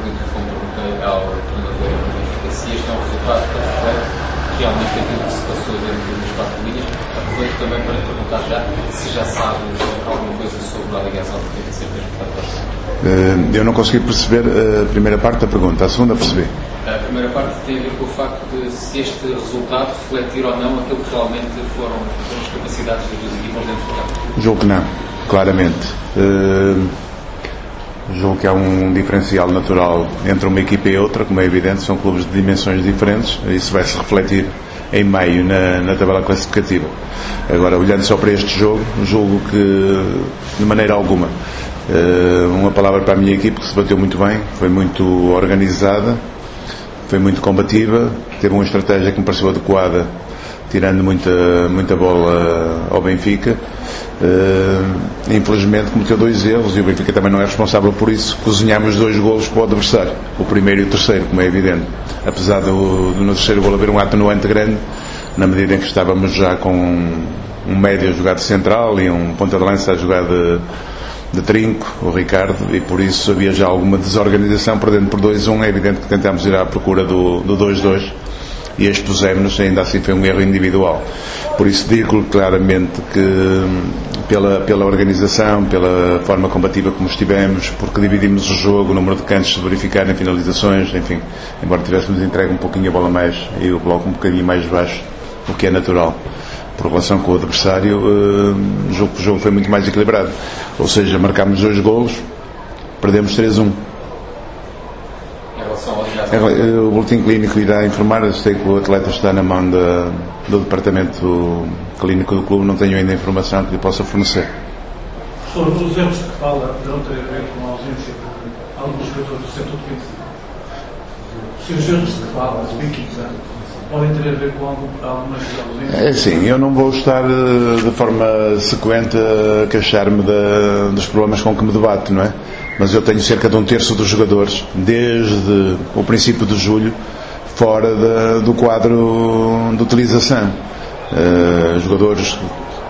muito como perguntei ao treinador do Benfica se este é um resultado que reflete realmente aquilo que se passou dentro das 4 linhas. Aproveito também para perguntar se já sabe alguma coisa sobre a ligação que teve a ser feita. Eu não consegui perceber a primeira parte da pergunta, a segunda percebi. A primeira parte tem a ver com o facto de se este resultado refletir ou não aquilo que realmente foram as capacidades das duas equipas dentro do campo. Julgo que não, claramente. Julgo que há um diferencial natural entre uma equipa e outra, como é evidente, são clubes de dimensões diferentes, isso vai se refletir em maio na tabela classificativa. Agora, olhando só para este jogo, julgo que de maneira alguma. Uma palavra para a minha equipe, que se bateu muito bem, foi muito organizada, foi muito combativa, teve uma estratégia que me pareceu adequada, tirando muita bola ao Benfica. Infelizmente cometeu 2 erros e o Benfica também não é responsável por isso. Cozinhámos 2 golos para o adversário, o primeiro e o terceiro, como é evidente, apesar no terceiro golo haver um atenuante grande, na medida em que estávamos já com um médio a jogar de central e um ponta de lança a jogar de trinco, o Ricardo, e por isso havia já alguma desorganização. Perdendo por 2-1, é evidente que tentámos ir à procura do 2-2 e expusemos-nos, ainda assim foi um erro individual. Por isso digo claramente que pela organização, pela forma combativa como estivemos, porque dividimos o jogo, o número de cantos de verificar em finalizações, enfim, embora tivéssemos entregue um pouquinho a bola mais e o bloco um bocadinho mais baixo, o que é natural por relação com o adversário, o jogo foi muito mais equilibrado. Ou seja, marcámos 2 golos, perdemos 3-1. O boletim clínico irá informar. Sei que o atleta está na mão do departamento clínico do clube, não tenho ainda informação que lhe possa fornecer. Sobre os erros que fala, terão ter a ver com a ausência de alguns jogadores do setor defensivo. Se os erros que fala, as vítimas, podem ter a ver com algumas ausências? É sim, eu não vou estar de forma sequente a queixar-me dos problemas com que me debato, não é? Mas eu tenho cerca de 1/3 dos jogadores, desde o princípio de julho, fora do quadro de utilização. Jogadores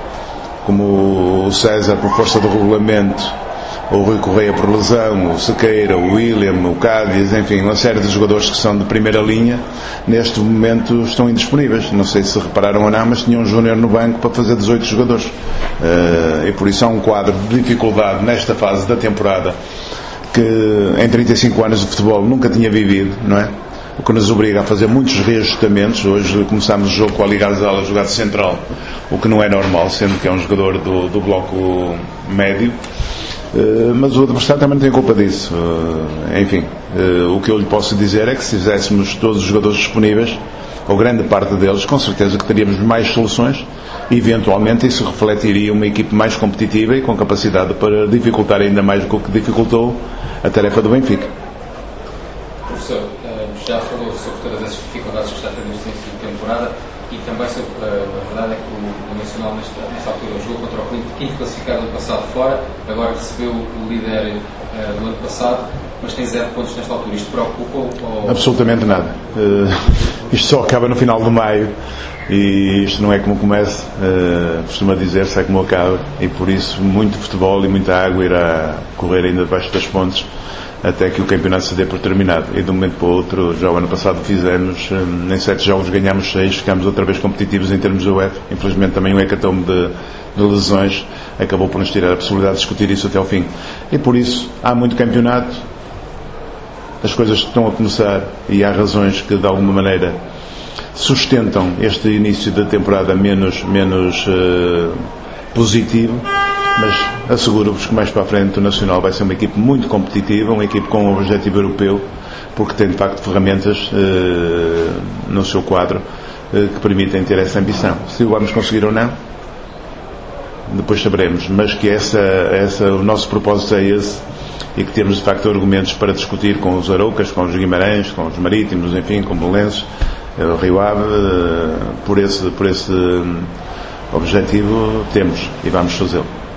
como o César, por força do regulamento, o Rui Correia por lesão, o Sequeira, o William, o Cádiz, enfim, uma série de jogadores que são de primeira linha, neste momento estão indisponíveis. Não sei se repararam ou não, mas tinham um júnior no banco para fazer 18 jogadores. E por isso há um quadro de dificuldade nesta fase da temporada que em 35 anos de futebol nunca tinha vivido, não é? O que nos obriga a fazer muitos reajustamentos. Hoje começámos o jogo com a Liga Azal a jogar de central, o que não é normal, sendo que é um jogador do bloco médio. Mas o adversário também tem culpa disso. Enfim, o que eu lhe posso dizer é que se fizéssemos todos os jogadores disponíveis, ou grande parte deles, com certeza que teríamos mais soluções e eventualmente isso refletiria uma equipe mais competitiva e com capacidade para dificultar ainda mais do que dificultou a tarefa do Benfica. Professor, já falou sobre todas essas dificuldades que está tendo neste início de temporada e também sobre a verdade é que o Nacional nesta altura jogou contra o Porto, quinto classificado ano passado fora, agora recebeu o líder do ano passado, mas tem 0 pontos nesta altura. Isto preocupa ou... Absolutamente nada. Isto só acaba no final de maio e isto não é como começa, costuma dizer-se é como acaba, e por isso muito futebol e muita água irá correr ainda debaixo das pontes até que o campeonato se dê por terminado. E de um momento para o outro, já o ano passado fizemos, em 7 jogos ganhámos 6, ficámos outra vez competitivos em termos da UEFA. Infelizmente também o hecatombe de lesões acabou por nos tirar a possibilidade de discutir isso até ao fim. E por isso há muito campeonato, as coisas estão a começar e há razões que de alguma maneira sustentam este início da temporada menos positivo, mas asseguro-vos que mais para a frente o Nacional vai ser uma equipe muito competitiva, uma equipe com um objetivo europeu, porque tem de facto ferramentas no seu quadro que permitem ter essa ambição. Se o vamos conseguir ou não, depois saberemos, mas que o nosso propósito é esse e que temos de facto argumentos para discutir com os Aroucas, com os Guimarães, com os Marítimos, enfim, com o Belenenses, o Rio Ave, por esse objetivo temos e vamos fazê-lo.